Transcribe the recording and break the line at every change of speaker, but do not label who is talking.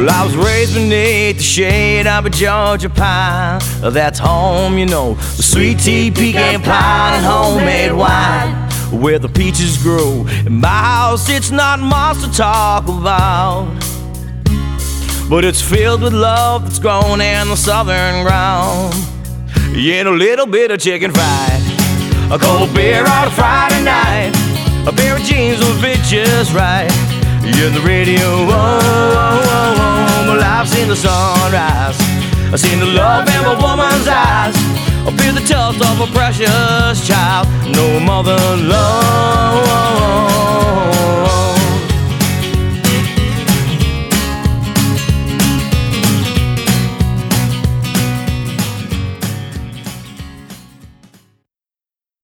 Well, I was raised beneath the shade of a Georgia pine. That's home, you know, the sweet tea, pecan pie, and homemade wine, where the peaches grow. In my house, it's not much to talk about, but it's filled with love that's grown in the southern ground. Yeah, and a little bit of chicken fried, a cold beer on a Friday night, a pair of jeans will fit just right. Yeah, the radio, oh, oh, oh, oh. Well, I've seen the sunrise, I've seen the love in a woman's eyes, I feel the touch of a precious child, no mother love.